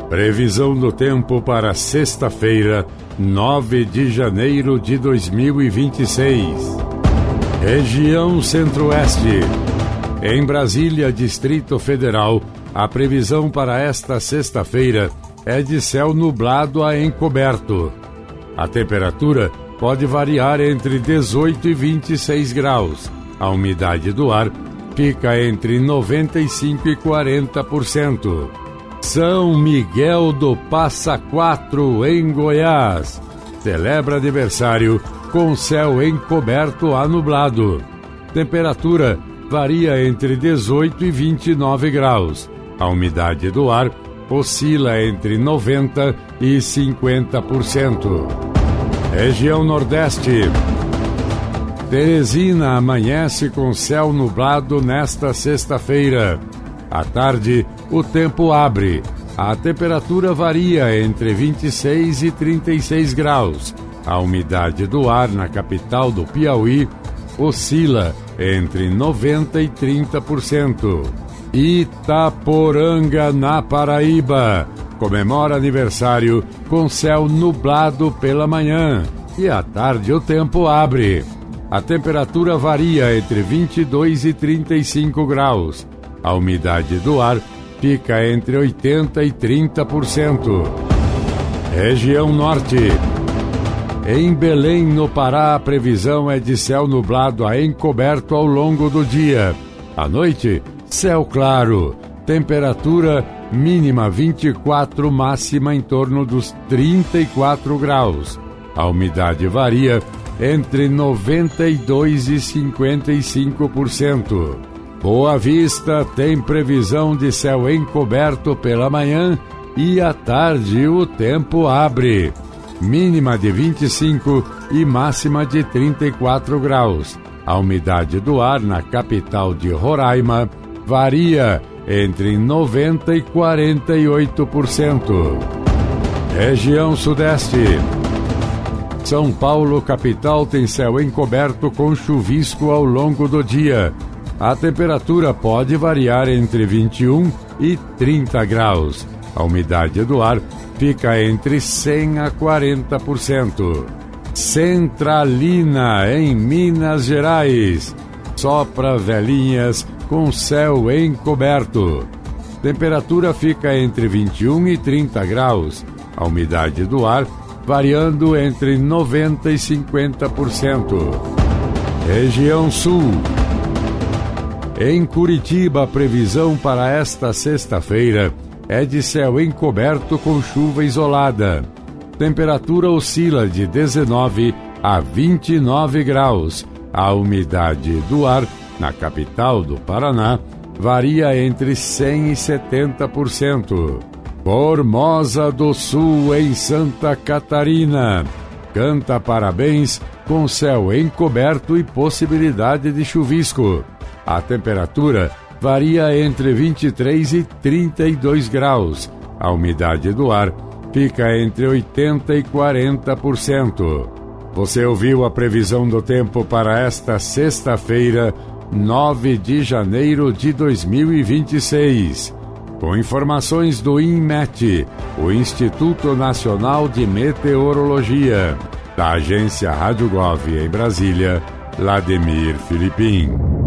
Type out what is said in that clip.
Previsão do tempo para sexta-feira, 9 de janeiro de 2026. Região Centro-Oeste. Em Brasília, Distrito Federal, a previsão para esta sexta-feira é de céu nublado a encoberto. A temperatura pode variar entre 18 e 26 graus. A umidade do ar fica entre 95% e 40%. São Miguel do Passa Quatro, em Goiás. Celebra aniversário com céu encoberto a nublado. Temperatura varia entre 18 e 29 graus. A umidade do ar oscila entre 90% e 50%. Região Nordeste. Teresina amanhece com céu nublado nesta sexta-feira. À tarde, o tempo abre. A temperatura varia entre 26 e 36 graus. A umidade do ar na capital do Piauí oscila entre 90% e 30%. Itaporanga, na Paraíba, comemora aniversário com céu nublado pela manhã. E à tarde o tempo abre. A temperatura varia entre 22 e 35 graus. A umidade do ar fica entre 80% e 30%. Região Norte. Em Belém, no Pará, a previsão é de céu nublado a encoberto ao longo do dia. À noite, céu claro. Temperatura mínima 24, máxima em torno dos 34 graus. A umidade varia entre 92% e 55%. Boa Vista tem previsão de céu encoberto pela manhã e à tarde o tempo abre. Mínima de 25 e máxima de 34 graus. A umidade do ar na capital de Roraima varia entre 90% e 48%. Região Sudeste. São Paulo, capital, tem céu encoberto com chuvisco ao longo do dia. A temperatura pode variar entre 21 e 30 graus. A umidade do ar fica entre 100% a 40%. Centralina, em Minas Gerais. Sopra velhinhas com céu encoberto. Temperatura fica entre 21 e 30 graus. A umidade do ar variando entre 90% e 50%. Região Sul. Em Curitiba, a previsão para esta sexta-feira é de céu encoberto com chuva isolada. Temperatura oscila de 19 a 29 graus. A umidade do ar na capital do Paraná varia entre 100% e 70%. Formosa do Sul, em Santa Catarina. Canta parabéns com céu encoberto e possibilidade de chuvisco. A temperatura varia entre 23 e 32 graus. A umidade do ar fica entre 80% e 40%. Você ouviu a previsão do tempo para esta sexta-feira, 9 de janeiro de 2026. Com informações do INMET, o Instituto Nacional de Meteorologia. Da agência Rádio Gov em Brasília, Vladimir Filipim.